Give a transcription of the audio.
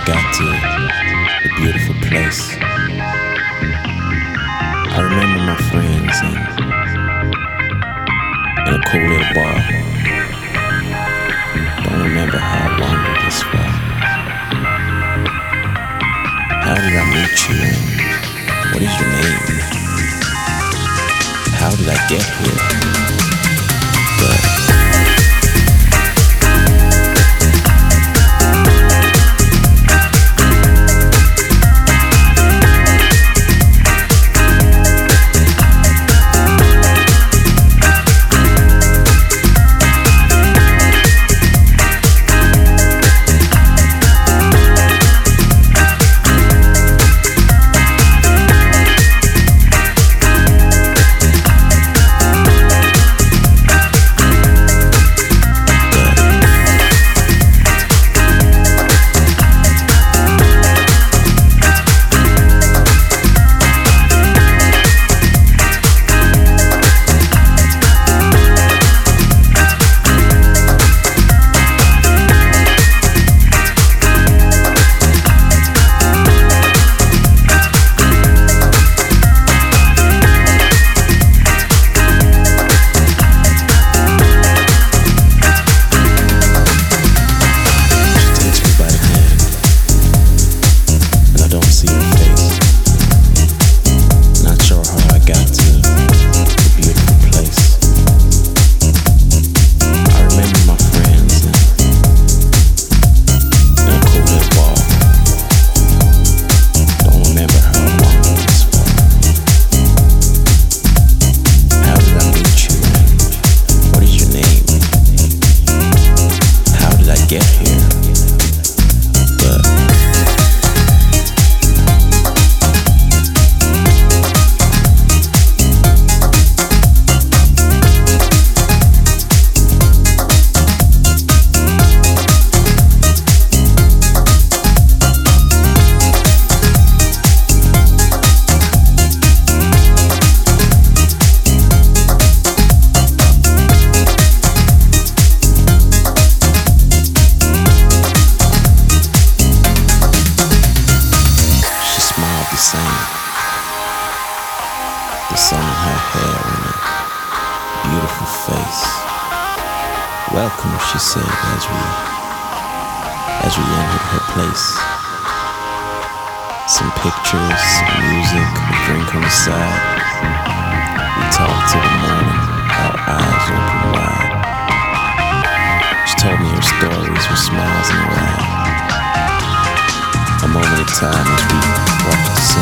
got to the beautiful place. I remember my friends in a cool little bar. Don't remember how I wandered this far. How did I meet you and what is your name? How did I get here? But the sun in her hair and a beautiful face. Welcome, she said as we entered her place. Some pictures, some music, a drink on the side. We talked till the morning, our eyes open wide. She told me her stories with smiles in her eyes. A moment of time as we walked